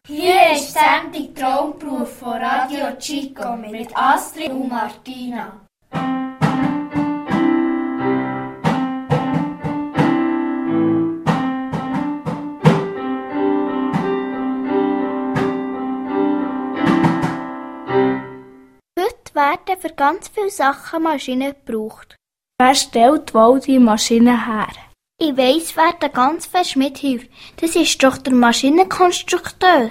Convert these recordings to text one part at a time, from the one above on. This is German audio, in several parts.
Hier ist die Sendung Traumberuf von Radio Chico mit Astrid und Martina. Heute werden für ganz viele Sachen Maschinen gebraucht. Wer stellt wohl die Maschine her? Ich weiss, wer da ganz fest mithilft. Das ist doch der Maschinenkonstrukteur.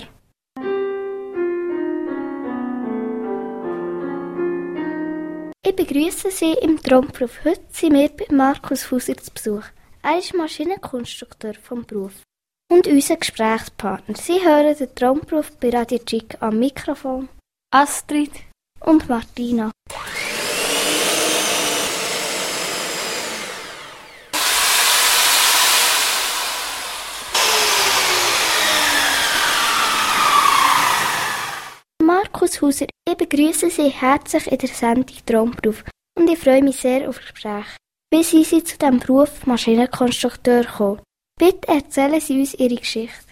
Ich begrüße Sie im Traumberuf. Heute sind wir bei Markus Fuser zu Besuch. Er ist Maschinenkonstrukteur vom Beruf. Und unser Gesprächspartner. Sie hören den Traumberuf bei Radio Chico am Mikrofon. Astrid und Martina. Markus Fuser, ich begrüße Sie herzlich in der Sendung Traumberuf und ich freue mich sehr auf das Gespräch. Wie sind Sie zu diesem Beruf Maschinenkonstrukteur gekommen? Bitte erzählen Sie uns Ihre Geschichte.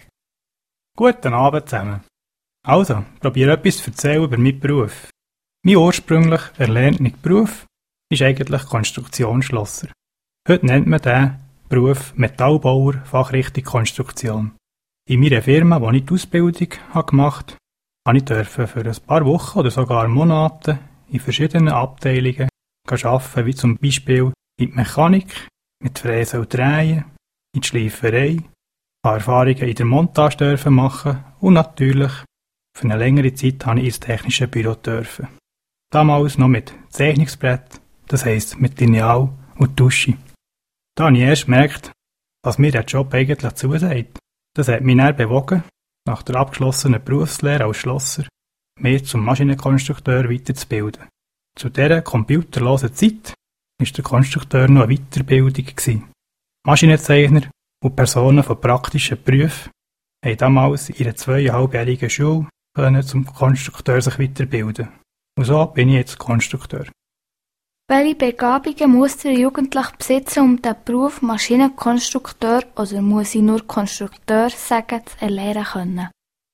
Guten Abend zusammen. Also, probiere etwas zu erzählen über meinen Beruf. Mein ursprünglich erlernter Beruf ist eigentlich Konstruktionsschlosser. Heute nennt man diesen Beruf Metallbauer, Fachrichtung Konstruktion. In meiner Firma, wo ich die Ausbildung gemacht habe, durfte ich für ein paar Wochen oder sogar Monate in verschiedenen Abteilungen arbeiten, wie zum Beispiel in der Mechanik, mit Fräsen und Drehen, in der Schleiferei, ich habe Erfahrungen in der Montage machen und natürlich für eine längere Zeit habe ich ins technische Büro dürfen. Damals noch mit Zeichnungsbrett, das heisst mit Lineal und Tusche. Da habe ich erst gemerkt, was mir der Job eigentlich zusagt. Das hat mich dann bewogen, nach der abgeschlossenen Berufslehre als Schlosser, mich zum Maschinenkonstrukteur weiterzubilden. Zu dieser computerlosen Zeit war der Konstrukteur noch eine Weiterbildung. Maschinenzeichner und Personen von praktischen Berufen haben damals in ihrer 2,5-jährigen Schule zum Konstrukteur sich weiterbilden. Und so bin ich jetzt Konstrukteur. Welche Begabungen muss der Jugendliche besitzen, um den Beruf Maschinenkonstrukteur oder muss ich nur Konstrukteur sagen, zu erlernen können?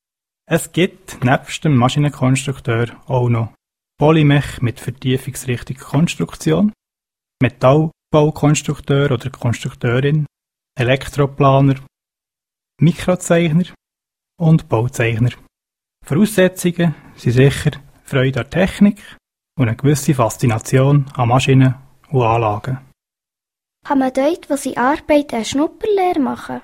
Es gibt nebst dem Maschinenkonstrukteur auch noch Polymech mit Vertiefungsrichtung Konstruktion, Metallbaukonstrukteur oder Konstrukteurin, Elektroplaner, Mikrozeichner und Bauzeichner. Voraussetzungen sind sicher Freude an Technik und eine gewisse Faszination an Maschinen und Anlagen. Kann man dort, wo Sie arbeiten, eine Schnupperlehre machen?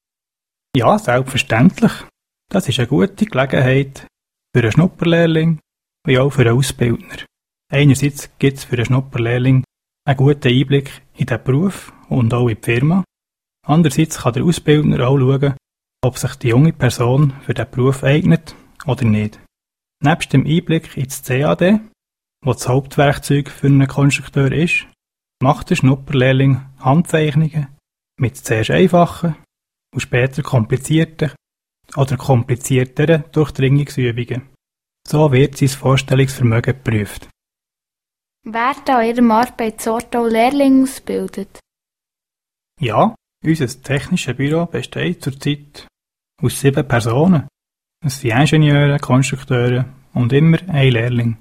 Ja, selbstverständlich. Das ist eine gute Gelegenheit für einen Schnupperlehrling wie auch für einen Ausbildner. Einerseits gibt es für einen Schnupperlehrling einen guten Einblick in den Beruf und auch in die Firma. Andererseits kann der Ausbildner auch schauen, ob sich die junge Person für diesen Beruf eignet oder nicht. Nebst dem Einblick ins CAD, wo das Hauptwerkzeug für einen Konstrukteur ist, macht der Schnupperlehrling Handzeichnungen mit zuerst einfachen und später komplizierten oder komplizierteren Durchdringungsübungen. So wird sein Vorstellungsvermögen geprüft. Werden an Ihrem Arbeitsort auch Lehrlinge ausgebildet? Ja, unser technisches Büro besteht zurzeit aus 7 Personen. Es sind Ingenieure, Konstrukteure und immer ein Lehrling.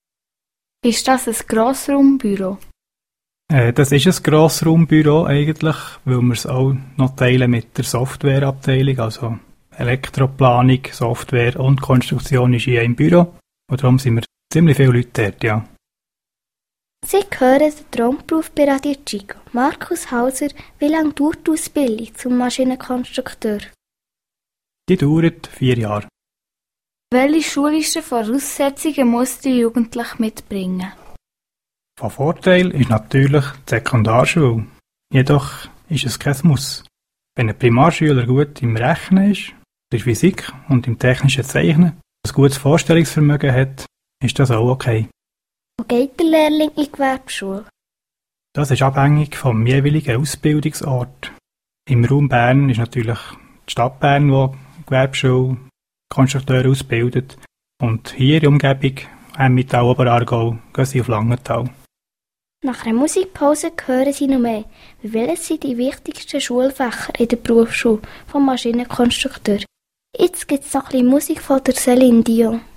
Ist das ein Grossraumbüro? Das ist ein Grossraumbüro eigentlich, weil wir es auch noch teilen mit der Softwareabteilung, also Elektroplanung, Software und Konstruktion ist in einem Büro. Und darum sind wir ziemlich viele Leute dort, ja. Sie hören den Traumberuf bei Radio Chico. Markus Hauser, wie lange dauert die Ausbildung zum Maschinenkonstrukteur? Die dauert 4 Jahre. Welche schulischen Voraussetzungen muss der Jugendliche mitbringen? Von Vorteil ist natürlich die Sekundarschule. Jedoch ist es kein Muss. Wenn ein Primarschüler gut im Rechnen ist, in der Physik und im technischen Zeichnen, ein gutes Vorstellungsvermögen hat, ist das auch okay. Wo geht der Lehrling in die Gewerbeschule? Das ist abhängig vom jeweiligen Ausbildungsort. Im Raum Bern ist natürlich die Stadt Bern, die Gewerbeschule Konstrukteure ausbildet. Und hier in der Umgebung, Emmental, Oberaargau, gehen sie auf Langenthal. Nach einer Musikpause hören Sie noch mehr. Welches sind die wichtigsten Schulfächer in der Berufsschule vom Maschinenkonstrukteur? Jetzt gibt es noch ein bisschen Musik von der Céline Dion.